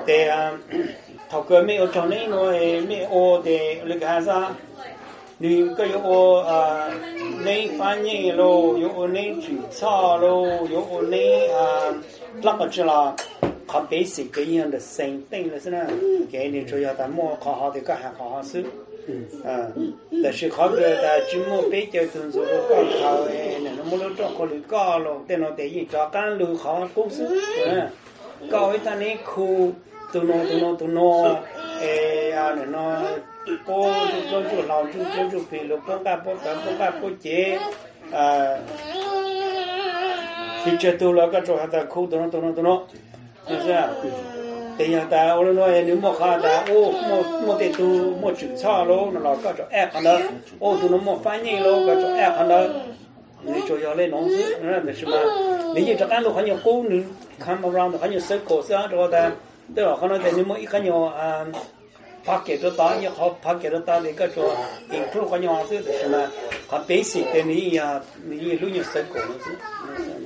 对啊，头个没有找那个没我的那个啥，你个有你反应咯，有你举措咯，有你那个知啦。เขาเบสิกก็ยังthe same thing 了是呢，给你主要的莫考好的个还好好是，但是เขา个的只莫比较动作都高考诶，那莫都找考虑高了，但那得一找干路好公司，高一点呢苦，都弄，哎呀那波就老就比如帮干不接，ที่จะตัวเราก็จะหาแต่คู่ตัวนั้น是不是？对呀，但我那你莫看但莫得多莫举措咯，那老个就爱看到，都那莫反应咯，个就爱看到，你就要来弄死，那什么？你这干路很有功能，看不上的很有成果，这样子的，对吧？可能在你们一看有拍给的打也好，拍给的打的个就improve 很有是什么？他 basic 的你呀，你路有成果了是。